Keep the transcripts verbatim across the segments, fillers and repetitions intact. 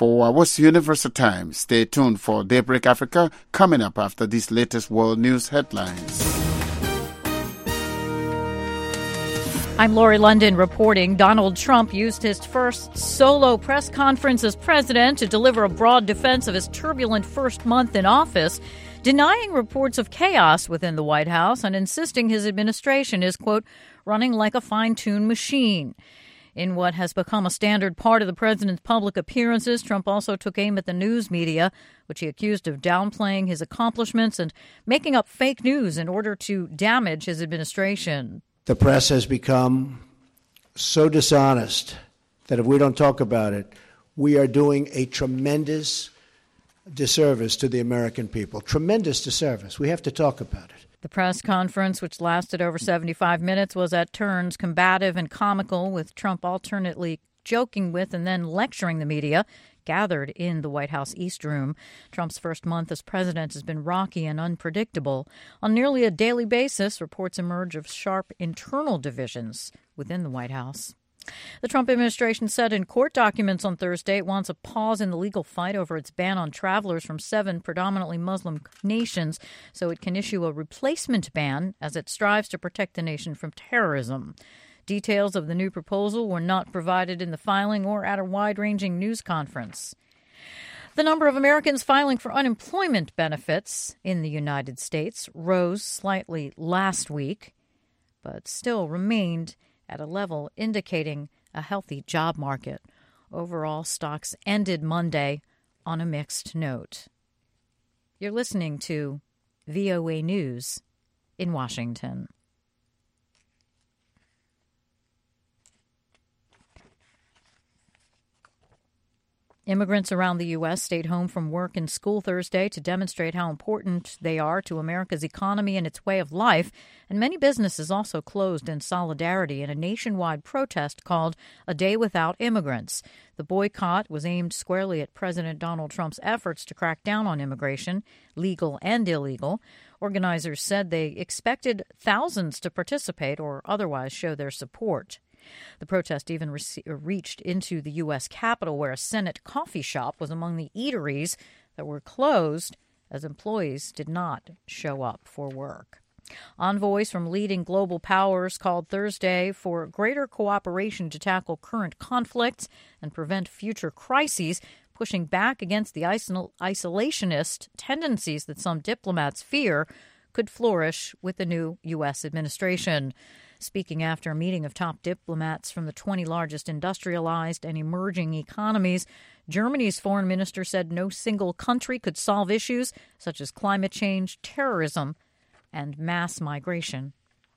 for What's Universal Time. Stay tuned for Daybreak Africa coming up after these latest world news headlines. I'm Lori London reporting. Donald Trump used his first solo press conference as president to deliver a broad defense of his turbulent first month in office, denying reports of chaos within the White House and insisting his administration is, quote, running like a fine-tuned machine. In what has become a standard part of the president's public appearances, Trump also took aim at the news media, which he accused of downplaying his accomplishments and making up fake news in order to damage his administration. The press has become so dishonest that if we don't talk about it, we are doing a tremendous disservice to the American people. Tremendous disservice. We have to talk about it. The press conference, which lasted over seventy-five minutes, was at turns combative and comical, with Trump alternately joking with and then lecturing the media gathered in the White House East Room. Trump's first month as president has been rocky and unpredictable. On nearly a daily basis, reports emerge of sharp internal divisions within the White House. The Trump administration said in court documents on Thursday it wants a pause in the legal fight over its ban on travelers from seven predominantly Muslim nations so it can issue a replacement ban as it strives to protect the nation from terrorism. Details of the new proposal were not provided in the filing or at a wide-ranging news conference. The number of Americans filing for unemployment benefits in the United States rose slightly last week, but still remained at a level indicating a healthy job market. Overall, stocks ended Monday on a mixed note. You're listening to V O A News in Washington. Immigrants around the U S stayed home from work and school Thursday to demonstrate how important they are to America's economy and its way of life, and many businesses also closed in solidarity in a nationwide protest called A Day Without Immigrants. The boycott was aimed squarely at President Donald Trump's efforts to crack down on immigration, legal and illegal. Organizers said they expected thousands to participate or otherwise show their support. The protest even re- reached into the U S Capitol, where a Senate coffee shop was among the eateries that were closed as employees did not show up for work. Envoys from leading global powers called Thursday for greater cooperation to tackle current conflicts and prevent future crises, pushing back against the isol- isolationist tendencies that some diplomats fear could flourish with the new U S administration. Speaking after a meeting of top diplomats from the twenty largest industrialized and emerging economies, Germany's foreign minister said no single country could solve issues such as climate change, terrorism, and mass migration.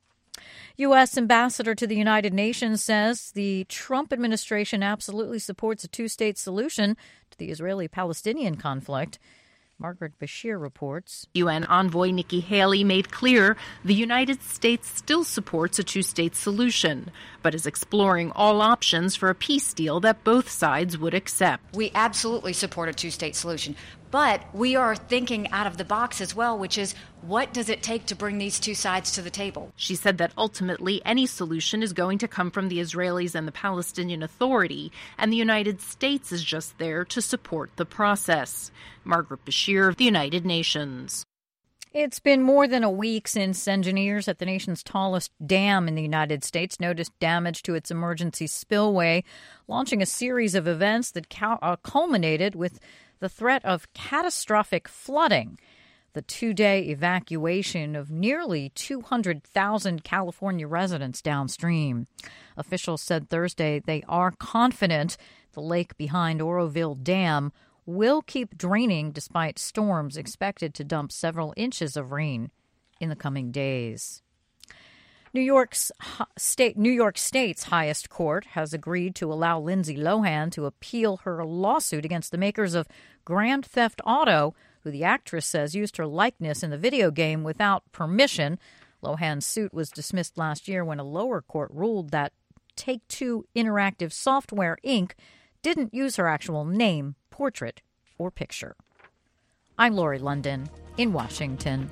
U S. Ambassador to the United Nations says the Trump administration absolutely supports a two-state solution to the Israeli-Palestinian conflict. Margaret Bashir reports. U N envoy Nikki Haley made clear the United States still supports a two-state solution, but is exploring all options for a peace deal that both sides would accept. We absolutely support a two-state solution, but we are thinking out of the box as well, which is what does it take to bring these two sides to the table? She said that ultimately any solution is going to come from the Israelis and the Palestinian Authority, and the United States is just there to support the process. Margaret Bashir, the United Nations. It's been more than a week since engineers at the nation's tallest dam in the United States noticed damage to its emergency spillway, launching a series of events that cal- uh, culminated with the threat of catastrophic flooding. The two-day evacuation of nearly two hundred thousand California residents downstream. Officials said Thursday they are confident the lake behind Oroville Dam will keep draining despite storms expected to dump several inches of rain in the coming days. New York's state, New York State's highest court has agreed to allow Lindsay Lohan to appeal her lawsuit against the makers of Grand Theft Auto, who the actress says used her likeness in the video game without permission. Lohan's suit was dismissed last year when a lower court ruled that Take-Two Interactive Software, Incorporated didn't use her actual name, portrait, or picture. I'm Lori London in Washington.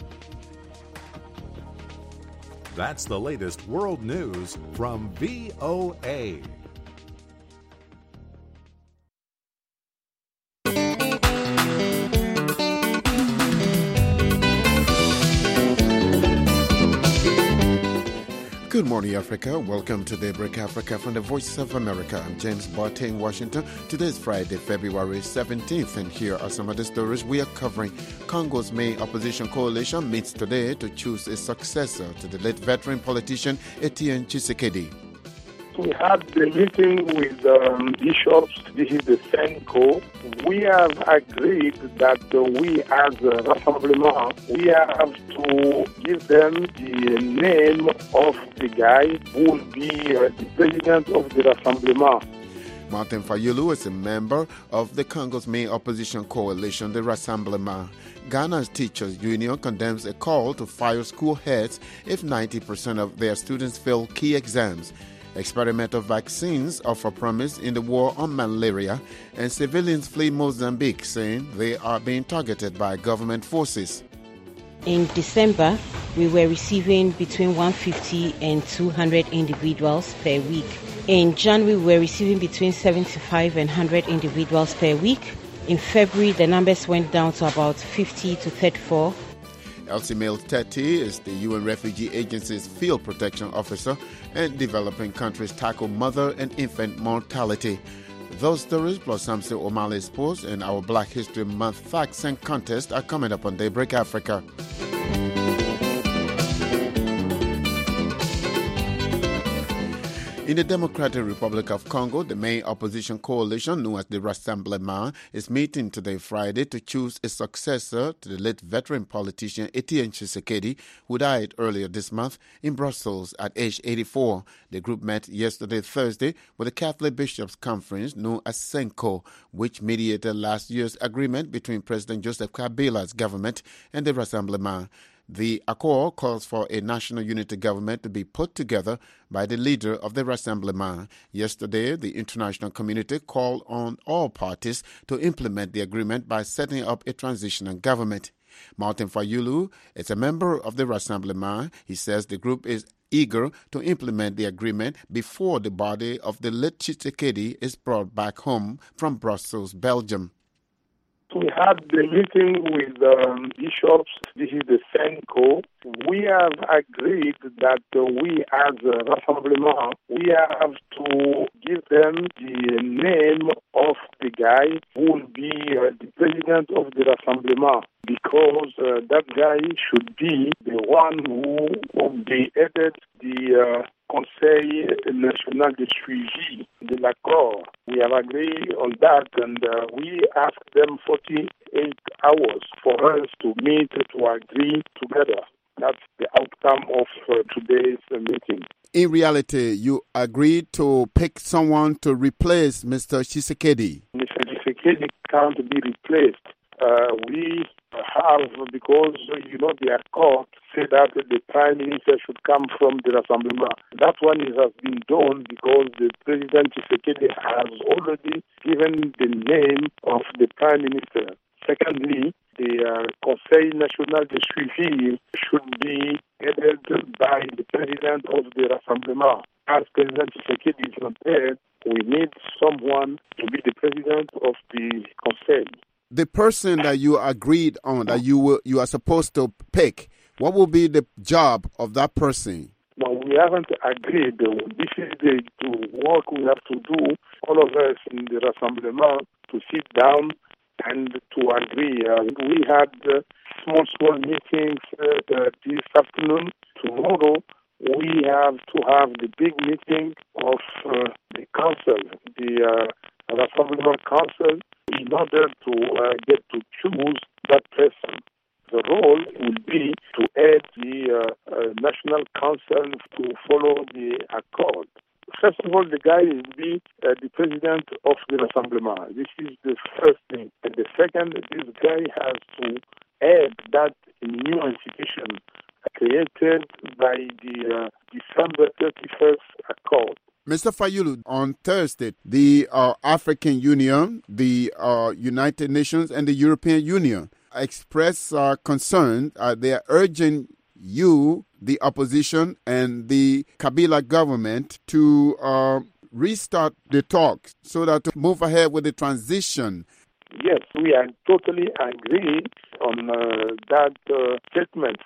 That's the latest world news from V O A. Good morning, Africa. Welcome to Daybreak Africa from the Voice of America. I'm James Barton in Washington. Today is Friday, February seventeenth, and here are some of the stories we are covering. Congo's main opposition coalition meets today to choose a successor to the late veteran politician Etienne Tshisekedi. We had the meeting with um, bishops. This is the Senko. We have agreed that uh, we, as a Rassemblement, we have to give them the name of the guy who will be uh, the president of the Rassemblement. Martin Fayulu is a member of the Congo's main opposition coalition, the Rassemblement. Ghana's Teachers Union condemns a call to fire school heads if ninety percent of their students fail key exams. Experimental vaccines offer promise in the war on malaria, and civilians flee Mozambique, saying they are being targeted by government forces. In December, we were receiving between one hundred fifty and two hundred individuals per week. In January, we were receiving between seventy-five and one hundred individuals per week. In February, the numbers went down to about fifty to thirty-four. Elsie Mills-Teti is the U N Refugee Agency's field protection officer, and developing countries tackle mother and infant mortality. Those stories plus Samson O'Malley Sports and our Black History Month facts and contest are coming up on Daybreak Africa. In the Democratic Republic of Congo, the main opposition coalition, known as the Rassemblement, is meeting today, Friday, to choose a successor to the late veteran politician Etienne Tshisekedi, who died earlier this month in Brussels at age eighty-four. The group met yesterday, Thursday, with the Catholic Bishops' Conference, known as Senko, which mediated last year's agreement between President Joseph Kabila's government and the Rassemblement. The accord calls for a national unity government to be put together by the leader of the Rassemblement. Yesterday, the international community called on all parties to implement the agreement by setting up a transitional government. Martin Fayulu is a member of the Rassemblement. He says the group is eager to implement the agreement before the body of the late Tshisekedi is brought back home from Brussels, Belgium. We had the meeting with um, bishops. This is the Senko. We have agreed that uh, we, as a Rassemblement, we have to give them the name of the guy who will be uh, the president of the Rassemblement, because uh, that guy should be the one who will be headed the uh, Conseil National de Suivi de l'Accord. We have agreed on that, and uh, we asked them forty-eight hours for us to meet, to agree together. That's the outcome of uh, today's uh, meeting. In reality, you agreed to pick someone to replace Mister Tshisekedi. Mister Tshisekedi can't be replaced. Uh, we have, because, you know, the accord said that the prime minister should come from the Rassemblement. That one is, has been done because the President Tshisekedi has already given the name of the prime minister. Secondly, the uh, Conseil National de Suivi should be headed by the president of the Rassemblement. As President Tshisekedi is not there, we need someone to be the president of the Conseil. The person that you agreed on, that you will, you are supposed to pick, what will be the job of that person? Well, we haven't agreed. This is the, the work we have to do, all of us in the Rassemblement, to sit down and to agree. Uh, we had uh, small, small meetings uh, uh, this afternoon. Tomorrow, we have to have the big meeting of uh, the council, the uh, Rassemblement Council, in order to uh, get to choose that person. The role will be to head the uh, uh, National Council to follow the accord. First of all, the guy will be uh, the president of the Rassemblement. This is the first thing. And the second, this guy has to head that new institution created by the uh, December thirty-first accord. Mister Fayulu, on Thursday, the uh, African Union, the uh, United Nations, and the European Union express uh, concern. Uh, they are urging you, the opposition, and the Kabila government to uh, restart the talks so that to move ahead with the transition. Yes, we are totally agree on uh, that uh, statement.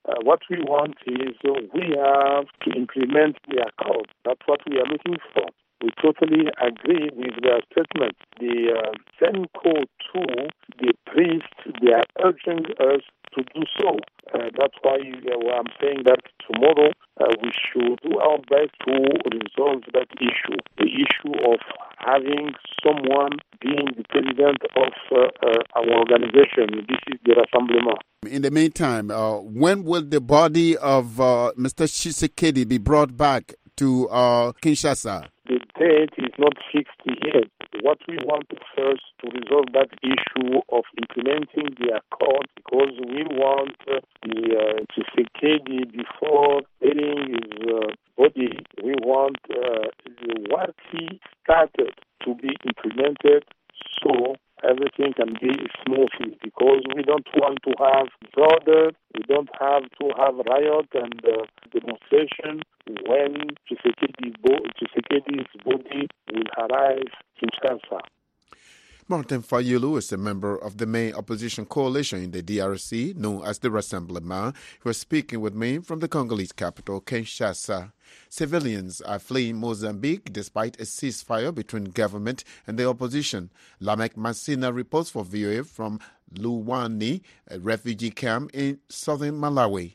Uh, what we want is uh, we have to implement the accord. That's what we are looking for. We totally agree with their statement. The uh, Senko too, the priests, they are urging us to do so. Uh, that's why uh, I'm saying that tomorrow uh, we should do our best to resolve that issue. The issue of having someone being the president of uh, uh, our organization. This is the Rassemblement. In the meantime, uh, when will the body of uh, Mister Tshisekedi be brought back to uh, Kinshasa? The date is not fixed yet. What we want first to resolve that issue of implementing the accord, because we want uh, the uh, Tshisekedi before burying his uh, body, we want uh, what he started to be implemented so everything can be smoothly, because we don't want to have disorder, we don't have to have riot and uh, demonstration when Tshisekedi's body will arrive in Kinshasa. Martin Fayulu is a member of the main opposition coalition in the D R C, known as the Rassemblement, who is speaking with me from the Congolese capital, Kinshasa. Civilians are fleeing Mozambique despite a ceasefire between government and the opposition. Lamek Masina reports for V O A from Luwani, a refugee camp in southern Malawi.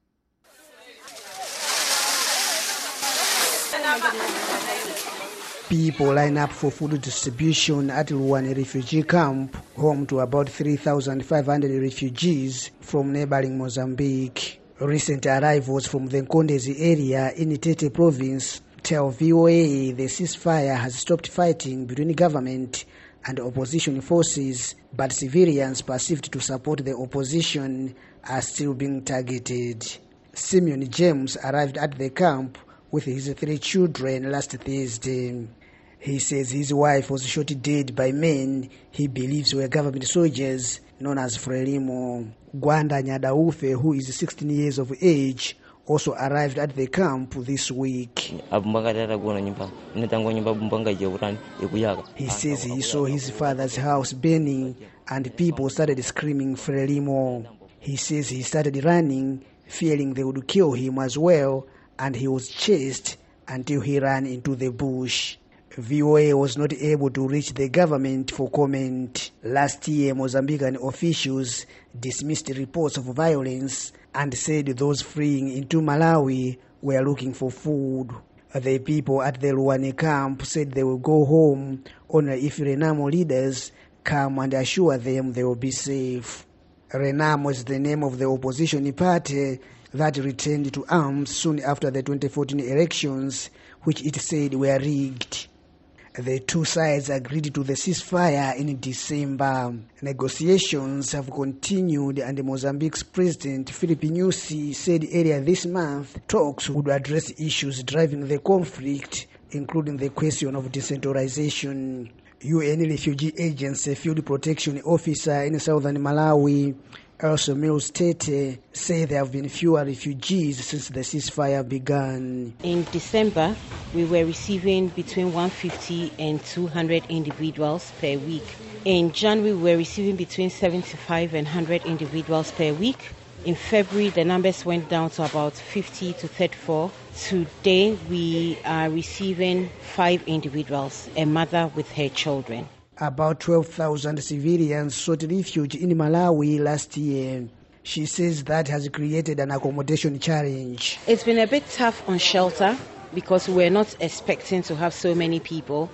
People line up for food distribution at Luwani refugee camp, home to about three thousand five hundred refugees from neighboring Mozambique. Recent arrivals from the Nkondezi area in Tete province tell V O A the ceasefire has stopped fighting between government and opposition forces, but civilians perceived to support the opposition are still being targeted. Simeon James arrived at the camp with his three children last Thursday. He says his wife was shot dead by men he believes were government soldiers known as Frelimo. Gwanda Nyadaufe, who is sixteen years of age, also arrived at the camp this week. He says he saw his father's house burning and people started screaming Frelimo. He says he started running, fearing they would kill him as well, and he was chased until he ran into the bush. V O A was not able to reach the government for comment. Last year, Mozambican officials dismissed reports of violence and said those fleeing into Malawi were looking for food. The people at the Luwani camp said they will go home only if Renamo leaders come and assure them they will be safe. Renamo is the name of the opposition party that returned to arms soon after the twenty fourteen elections, which it said were rigged. The two sides agreed to the ceasefire in December. Negotiations have continued, and Mozambique's President Filipe Nyusi said earlier this month talks would address issues driving the conflict, including the question of decentralization. U N Refugee Agency Field Protection Officer in southern Malawi, Elsa Mills Tete, say there have been fewer refugees since the ceasefire began. In December, we were receiving between one hundred fifty and two hundred individuals per week. In January, we were receiving between seventy-five and one hundred individuals per week. In February, the numbers went down to about fifty to thirty-four. Today, we are receiving five individuals, a mother with her children. About twelve thousand civilians sought refuge in Malawi last year. She says that has created an accommodation challenge. It's been a bit tough on shelter because we're not expecting to have so many people.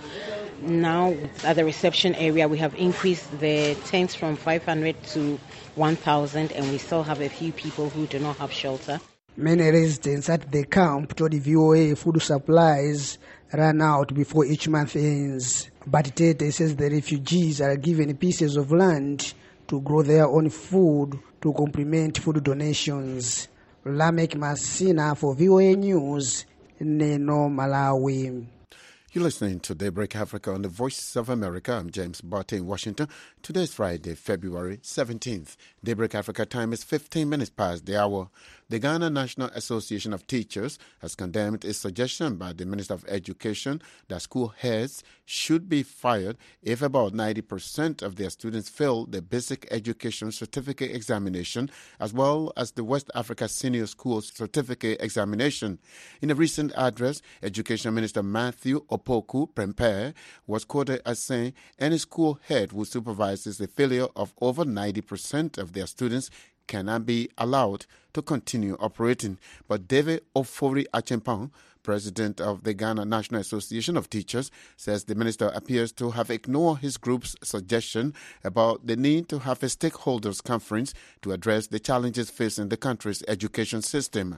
Now, at the reception area, we have increased the tents from five hundred to one thousand, and we still have a few people who do not have shelter. Many residents at the camp told V O A food supplies run out before each month ends. But Tete says the refugees are given pieces of land to grow their own food to complement food donations. Lamek Masina for V O A News, Neno, Malawi. You're listening to Daybreak Africa on the Voice of America. I'm James Barty in Washington. Today is Friday, February seventeenth. Daybreak Africa time is fifteen minutes past the hour. The Ghana National Association of Teachers has condemned a suggestion by the Minister of Education that school heads should be fired if about ninety percent of their students fail the Basic Education Certificate Examination as well as the West Africa Senior School Certificate Examination. In a recent address, Education Minister Matthew Opoku Prempeh was quoted as saying any school head who supervises the failure of over ninety percent of their students cannot be allowed to continue operating. But David Ofori Achempong, president of the Ghana National Association of Teachers, says the minister appears to have ignored his group's suggestion about the need to have a stakeholders conference to address the challenges facing the country's education system.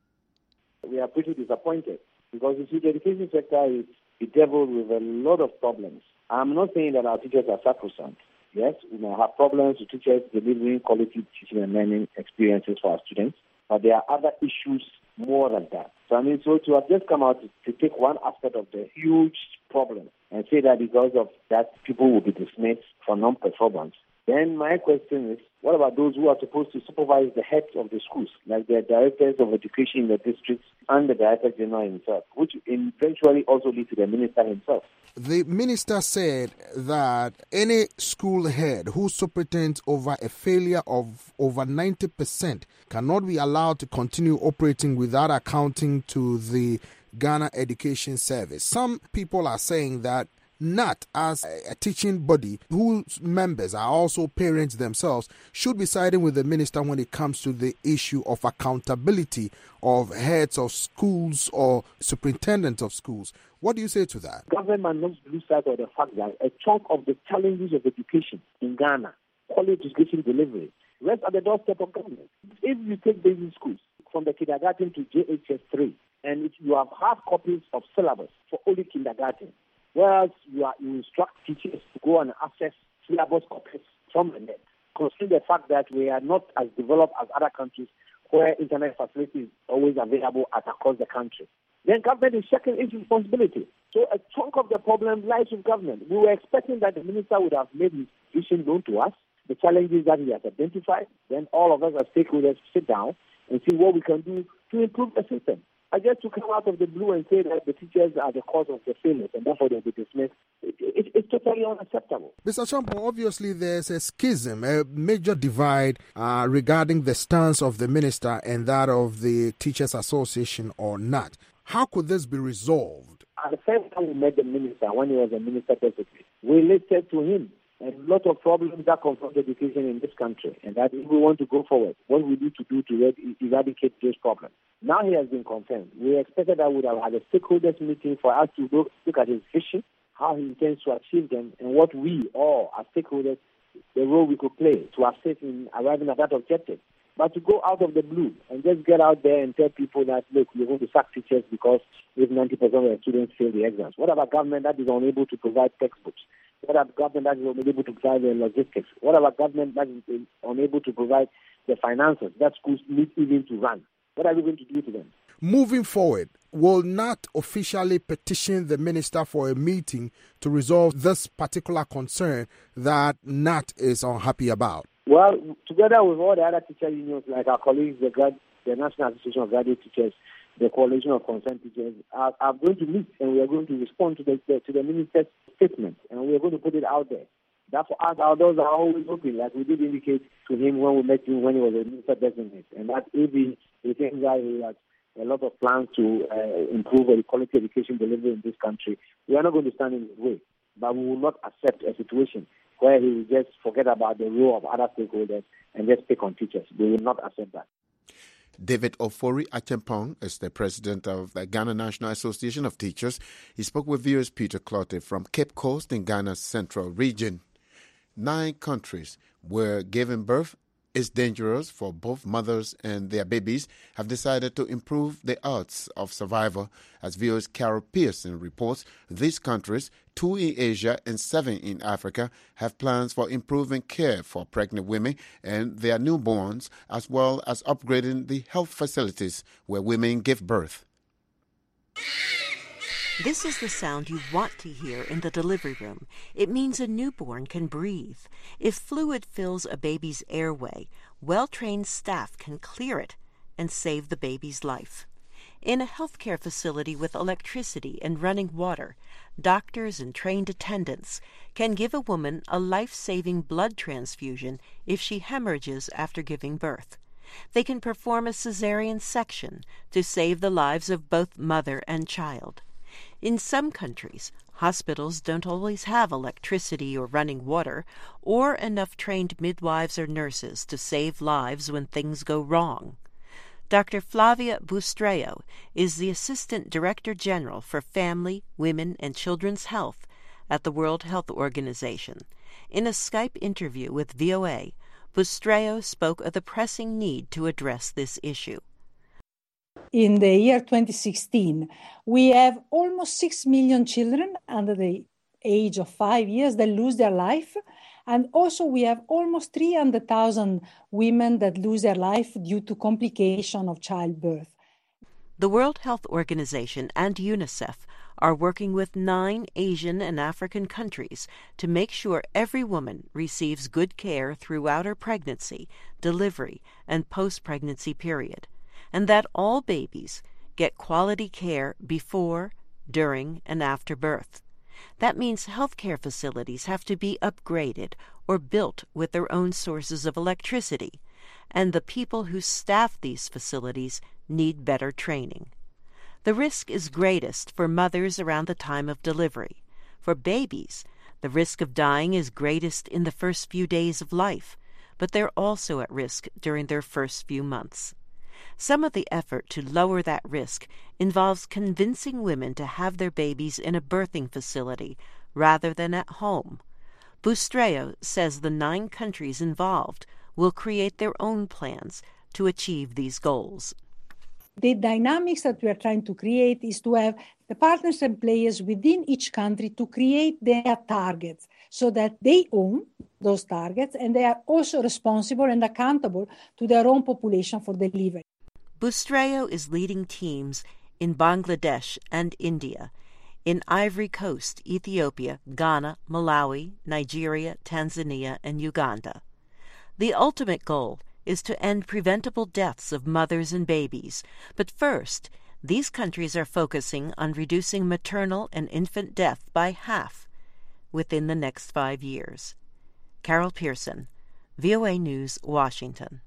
We are pretty disappointed because you see, the education sector is bedeviled with a lot of problems. I'm not saying that our teachers are sacrosanct. Yes, we may have problems with teachers delivering quality teaching and learning experiences for our students, but there are other issues more than that. So I mean, so to have just come out to, to take one aspect of the huge problem and say that because of that people will be dismissed for non-performance, then my question is, what about those who are supposed to supervise the heads of the schools, like the directors of education in the districts and the director general himself, which eventually also leads to the minister himself? The minister said that any school head who superintends over a failure of over ninety percent cannot be allowed to continue operating without accounting to the Ghana Education Service. Some people are saying that N A T, as a teaching body whose members are also parents themselves, should be siding with the minister when it comes to the issue of accountability of heads of schools or superintendents of schools. What do you say to that? Government must lose sight of the fact that a chunk of the challenges of education in Ghana, quality education delivery, rest at the doorstep of government. If you take basic schools from the kindergarten to J H S three, and if you have hard copies of syllabus for only kindergarten, whereas you, are, you instruct teachers to go and access syllabus copies from the net, considering the fact that we are not as developed as other countries where internet facilities are always available at across the country, then government is checking its responsibility. So a chunk of the problem lies with government. We were expecting that the minister would have made his vision known to us, the challenges that he has identified, then all of us as stakeholders sit down and see what we can do to improve the system. I just to come out of the blue and say that the teachers are the cause of the failures and therefore they'll be dismissed, it, it, it's totally unacceptable. Mister Champo, obviously there's a schism, a major divide uh, regarding the stance of the minister and that of the Teachers Association or N A T. How could this be resolved? At the first time we met the minister, when he was a minister designate, we listed to him a lot of problems that confront education in this country, and that if we want to go forward, what we need to do to eradicate those problems. Now he has been confirmed. We expected that we would have had a stakeholders meeting for us to look, look at his vision, how he intends to achieve them, and what we all, as stakeholders, the role we could play to assist in arriving at that objective. But to go out of the blue and just get out there and tell people that, look, we're going to sack teachers because if ninety percent of the students fail the exams. What about government that is unable to provide textbooks? What about government that is unable to provide the logistics? What about government that is unable to provide the finances that schools need even to run? What are we going to do to them? Moving forward, will N A T officially petition the minister for a meeting to resolve this particular concern that N A T is unhappy about? Well, together with all the other teacher unions, like our colleagues, the, grad, the National Association of Graduate Teachers, the Coalition of Concerned Teachers, are, are going to meet and we are going to respond to the, the to the minister's statement, and we are going to put it out there. That for us, our doors are always open, like we did indicate to him when we met him when he was a minister designate, and that if he, he thinks that he has a lot of plans to uh, improve the quality education delivery in this country, we are not going to stand in his way. But we will not accept a situation where he will just forget about the role of other stakeholders and just pick on teachers. We will not accept that. David Ofori Achempong is the president of the Ghana National Association of Teachers. He spoke with viewers Peter Clottey from Cape Coast in Ghana's central region. Nine countries where giving birth is dangerous for both mothers and their babies have decided to improve the odds of survival. As viewers Carol Pearson reports, these countries, two in Asia and seven in Africa, have plans for improving care for pregnant women and their newborns, as well as upgrading the health facilities where women give birth. This is the sound you want to hear in the delivery room. It means a newborn can breathe. If fluid fills a baby's airway, well-trained staff can clear it and save the baby's life. In a healthcare facility with electricity and running water, doctors and trained attendants can give a woman a life-saving blood transfusion if she hemorrhages after giving birth. They can perform a cesarean section to save the lives of both mother and child. In some countries, hospitals don't always have electricity or running water or enough trained midwives or nurses to save lives when things go wrong. Doctor Flavia Bustreo is the Assistant Director General for Family, Women, and Children's Health at the World Health Organization. In a Skype interview with V O A, Bustreo spoke of the pressing need to address this issue. In the year twenty sixteen, we have almost six million children under the age of five years that lose their life. And also we have almost three hundred thousand women that lose their life due to complication of childbirth. The World Health Organization and UNICEF are working with nine Asian and African countries to make sure every woman receives good care throughout her pregnancy, delivery, and post-pregnancy period, and that all babies get quality care before, during, and after birth. That means healthcare facilities have to be upgraded or built with their own sources of electricity, and the people who staff these facilities need better training. The risk is greatest for mothers around the time of delivery. For babies, the risk of dying is greatest in the first few days of life, but they're also at risk during their first few months. Some of the effort to lower that risk involves convincing women to have their babies in a birthing facility rather than at home. Bustreo says the nine countries involved will create their own plans to achieve these goals. The dynamics that we are trying to create is to have the partners and players within each country to create their targets so that they own those targets and they are also responsible and accountable to their own population for delivery. Bustreo is leading teams in Bangladesh and India, in Ivory Coast, Ethiopia, Ghana, Malawi, Nigeria, Tanzania, and Uganda. The ultimate goal is to end preventable deaths of mothers and babies, but first, these countries are focusing on reducing maternal and infant death by half within the next five years. Carol Pearson, V O A News, Washington.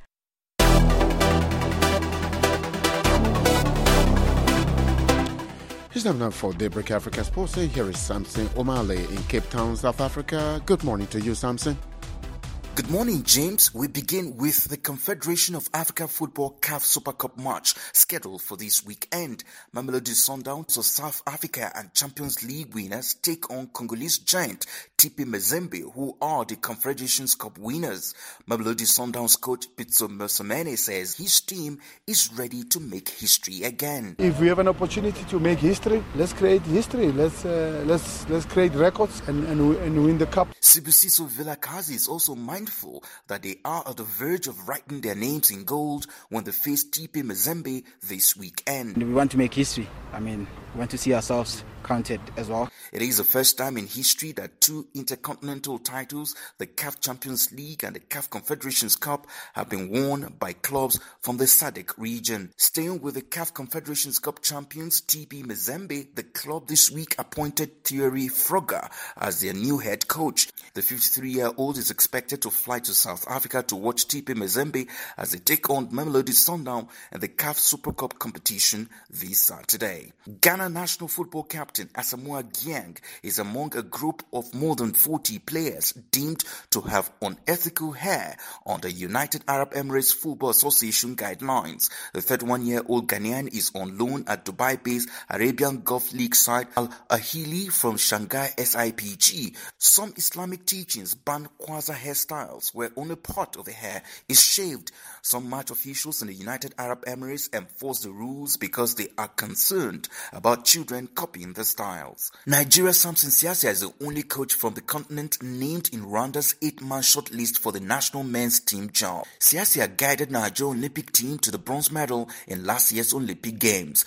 It's time now for Daybreak Africa Sports. Here is Samson Omale in Cape Town, South Africa. Good morning to you, Samson. Good morning, James. We begin with the Confederation of African Football C A F Super Cup match scheduled for this weekend. Mamelodi Sundowns of South Africa and Champions League winners take on Congolese giant T P Mazembe, who are the Confederations Cup winners. Mamelodi Sundowns coach Pitso Mosimane says his team is ready to make history again. If we have an opportunity to make history, let's create history. Let's uh, let's let's create records and and, and win the cup. Sibusiso Vilakazi is also mindful that they are at the verge of writing their names in gold when they face T P Mazembe this weekend. We want to make history. I mean, we want to see ourselves counted as well. It is the first time in history that two intercontinental titles, the C A F Champions League and the C A F Confederations Cup, have been won by clubs from the S A D C region. Staying with the C A F Confederations Cup champions T P Mazembe, the club this week appointed Thierry Frogger as their new head coach. The fifty-three-year-old is expected to fly to South Africa to watch T P Mazembe as they take on Mamelodi Sundowns in the C A F Super Cup competition this Saturday. Ghana national football captain Asamoah Gyan is among a group of more than forty players deemed to have unethical hair under United Arab Emirates Football Association guidelines. The thirty-one-year-old Ghanaian is on loan at Dubai-based Arabian Gulf League side Al Ahili from Shanghai S I P G. Some Islamic teachings ban Kwanzaa hairstyles where only part of the hair is shaved. Some match officials in the United Arab Emirates enforce the rules because they are concerned about children copying the styles. Nigeria's Samson Siasia is the only coach from the continent named in Rwanda's eight-man shortlist for the national men's team job. Siasia guided Nigeria's Olympic team to the bronze medal in last year's Olympic Games.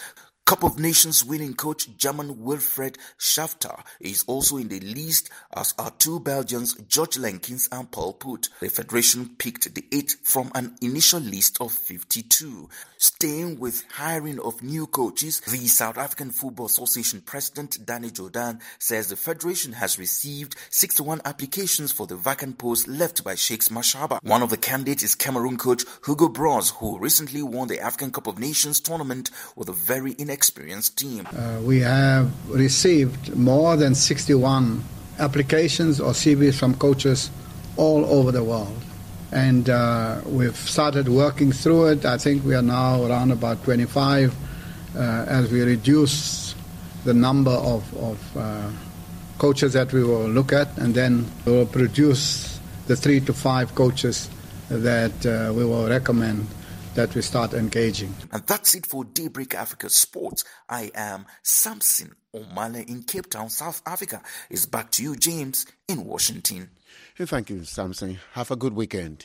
Cup of Nations winning coach German Wilfried Schafter is also in the list, as are two Belgians, George Lenkins and Paul Put. The federation picked the eight from an initial list of fifty-two. Staying with hiring of new coaches, the South African Football Association president Danny Jordan says the federation has received sixty-one applications for the vacant post left by Shakes Mashaba. One of the candidates is Cameroon coach Hugo Broz, who recently won the African Cup of Nations tournament with a very inexperienced team. Uh, we have received more than sixty-one applications or C Vs from coaches all over the world. And uh, we've started working through it. I think we are now around about twenty-five uh, as we reduce the number of, of uh, coaches that we will look at, and then we will produce the three to five coaches that uh, we will recommend that we start engaging. And that's it for Daybreak Africa Sports. I am Samson Omale in Cape Town, South Africa. It's back to you, James, in Washington. Hey, thank you, Samson. Have a good weekend.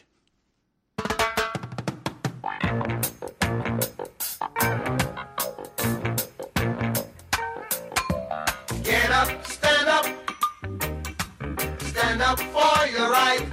Get up, stand up, stand up for your right.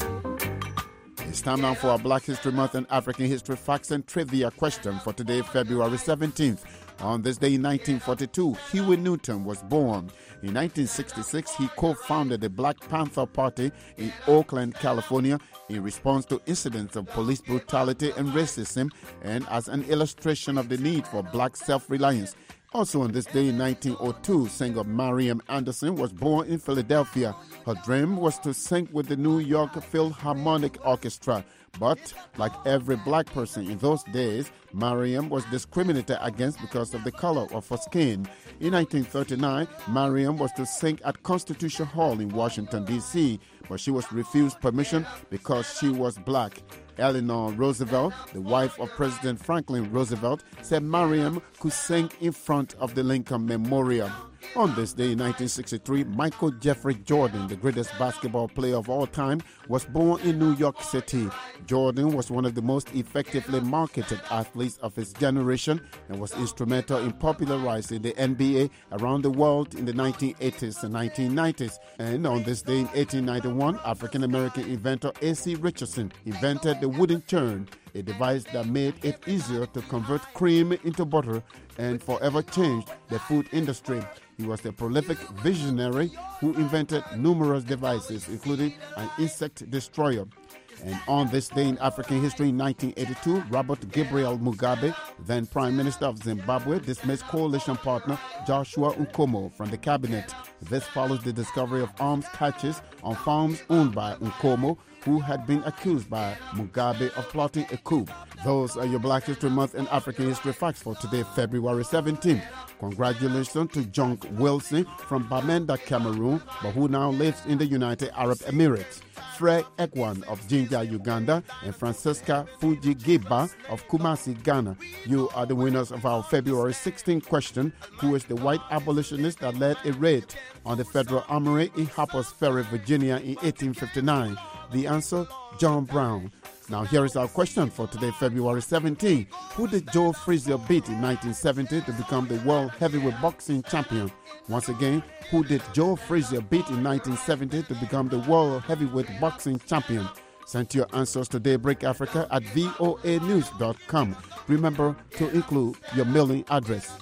It's time now for our Black History Month and African History Facts and Trivia question for today, February seventeenth. On this day in nineteen forty-two, Huey Newton was born. In nineteen sixty-six, he co-founded the Black Panther Party in Oakland, California, in response to incidents of police brutality and racism, and as an illustration of the need for black self-reliance. Also on this day in nineteen oh two, singer Mariam Anderson was born in Philadelphia. Her dream was to sing with the New York Philharmonic Orchestra. But, like every black person in those days, Mariam was discriminated against because of the color of her skin. In nineteen thirty-nine, Mariam was to sing at Constitution Hall in Washington, D C, but she was refused permission because she was black. Eleanor Roosevelt, the wife of President Franklin Roosevelt, said Mariam could sing in front of the Lincoln Memorial. On this day in nineteen sixty-three, Michael Jeffrey Jordan, the greatest basketball player of all time, was born in New York City. Jordan was one of the most effectively marketed athletes of his generation and was instrumental in popularizing the N B A around the world in the nineteen eighties and nineteen nineties. And on this day in eighteen ninety-one, African-American inventor A C Richardson invented the wooden churn, a device that made it easier to convert cream into butter and forever changed the food industry. He was a prolific visionary who invented numerous devices, including an insect destroyer. And on this day in African history in nineteen eighty-two, Robert Gabriel Mugabe, then Prime Minister of Zimbabwe, dismissed coalition partner Joshua Nkomo from the cabinet. This follows the discovery of arms caches on farms owned by Nkomo, who had been accused by Mugabe of plotting a coup. Those are your Black History Month and African History Facts for today, February seventeenth. Congratulations to Junk Wilson from Bamenda, Cameroon, but who now lives in the United Arab Emirates. Fred Ekwan of Jinja, Uganda, and Francisca Fuji Giba of Kumasi, Ghana. You are the winners of our February sixteenth question: who is the white abolitionist that led a raid on the Federal Armory in Harper's Ferry, Virginia in eighteen fifty-nine? The answer, John Brown. Now here is our question for today, February seventeenth. Who did Joe Frazier beat in nineteen seventy to become the world heavyweight boxing champion? Once again, who did Joe Frazier beat in nineteen seventy to become the world heavyweight boxing champion? Send your answers to Daybreak Africa at voa news dot com. Remember to include your mailing address.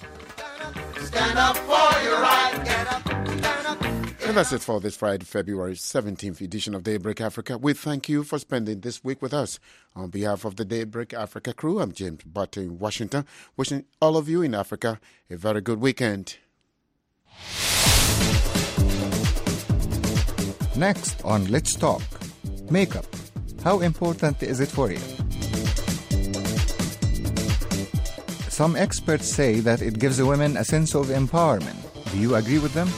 Stand up for your right. Get up, stand up. And that's it for this Friday, February seventeenth edition of Daybreak Africa. We thank you for spending this week with us. On behalf of the Daybreak Africa crew, I'm James Butt in Washington, wishing all of you in Africa a very good weekend. Next on Let's Talk, makeup. How important is it for you? Some experts say that it gives women a sense of empowerment. Do you agree with them?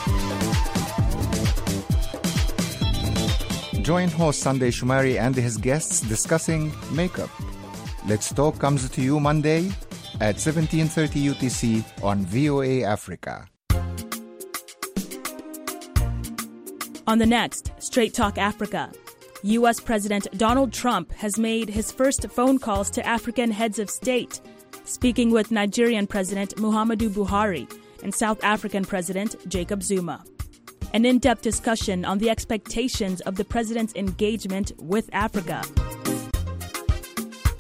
Join host Sunday Shumari and his guests discussing makeup. Let's Talk comes to you Monday at seventeen thirty U T C on V O A Africa. On the next Straight Talk Africa, U S President Donald Trump has made his first phone calls to African heads of state. speaking with Nigerian President Muhammadu Buhari and South African President Jacob Zuma. An in-depth discussion on the expectations of the president's engagement with Africa.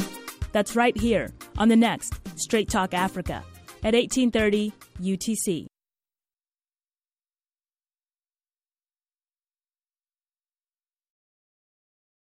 That's right here on the next Straight Talk Africa at eighteen thirty U T C.